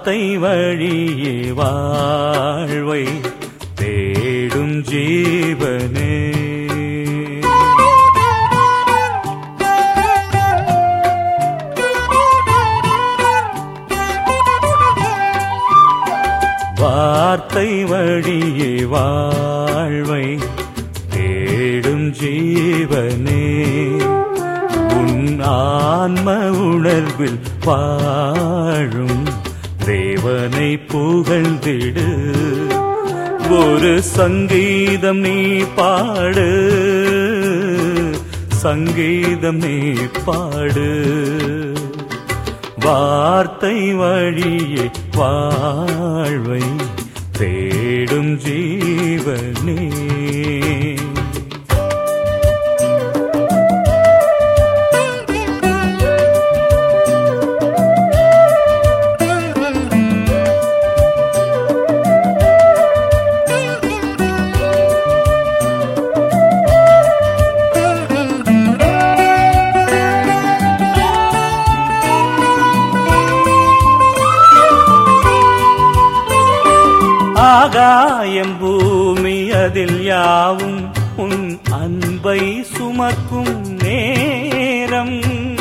வார்த்தை வழியே வாழ்வை தேடும் ஜீவனே. வார்த்தை வழியே வாழ்வை தேடும் ஜீவனே, உன் ஆன்ம உணர்வில் வாழும் தேவனை புகழ்ந்திடு. ஒரு சங்கீதம் நீ பாடு, சங்கீதம் நீ பாடு. வார்த்தை வழியே வாழ்வை தேடும் ஜீவனே. ஆகாயம் பூமி அதில் யாவும் உன் அன்பை சுமக்கும் நேரம்.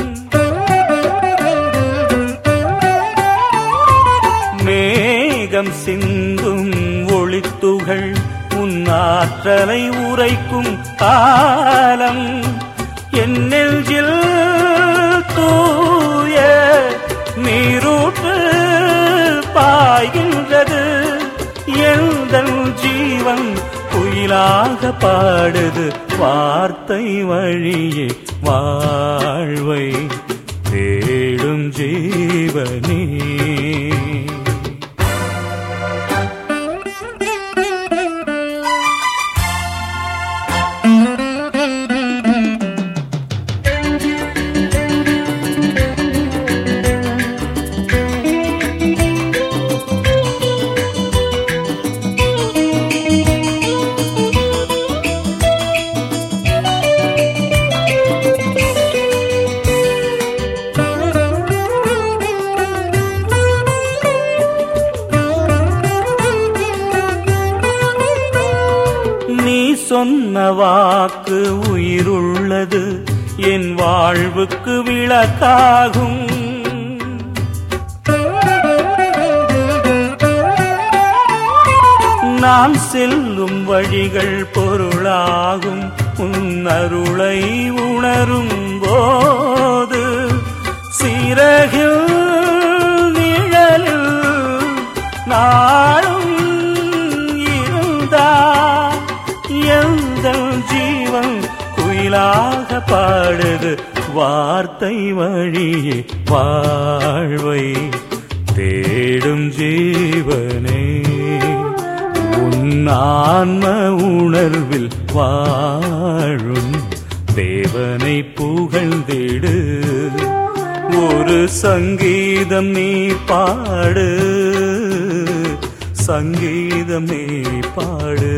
மேகம் சிந்தும் ஒளித்துகள் உன் ஆற்றலை உரைக்கும் காலம். என் நெஞ்சில் தூய நீரூற்று பாய்கின்றது. எந்தன் ஜீவன் குயிலாக பாடுது. வார்த்தை வழியே வாழ்வை தேடும் ஜீவனே. சொன்ன வாக்கு உயிருள்ளது, என் வாழ்வுக்கு விளக்காகும். நான் செல்லும் வழிகள் பொருளாகும். உன் அருளை உணரும் போது சிறகில் நிழலில் நாளும் இருந்தார். எந்தன் ஜீவன் குயிலாக பாடுது. வார்த்தை வழியே வாழ்வை தேடும் ஜீவனே, உன் ஆன்ம உணர்வில் வாழும் தேவனை புகழ்ந்திடு. ஒரு சங்கீதம் நீ பாடு, சங்கீதம் நீ பாடு.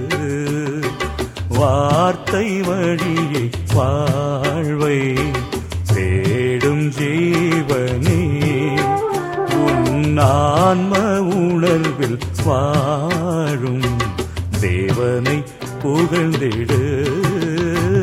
வார்த்தை வழியே வாழ்வை தேடும் ஜீவனே, உன் ஆன்ம உணர்வில் வாழும் தேவனை புகழ்ந்திடு.